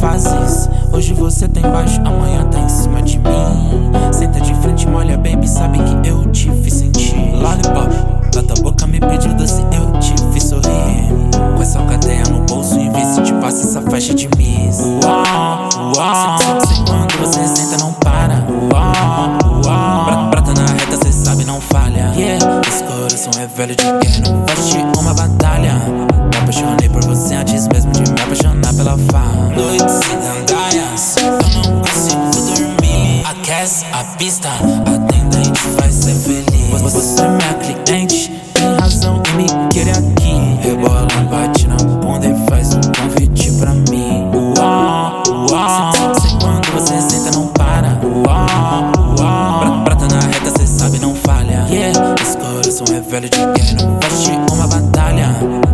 fases. Hoje você tá embaixo, amanhã tá em cima de mim. Senta de frente, molha, baby, sabe que eu te fiz sentir. Lollipop, da tua boca me pediu doce, eu te fiz sorrir. Com essa alcateia no bolso, em vez de te passa essa faixa de miss. Sei quando você senta, não para. Prata na reta, cê sabe, não falha. Esse coração é velho de guerra, não faz uma batalha. Me apaixonei por você antes mesmo de me apaixonar pela fama. Noites sem gandaias, eu não consigo dormir. Aquece a pista, atendente faz ser feliz. Você é minha cliente, tem razão em me querer aqui. Rebola, bate na bunda e faz um convite pra mim. Sei quando você senta, não para. Prata na reta, cê sabe, não falha. Esse coração é velho de guerra, não faz uma batalha.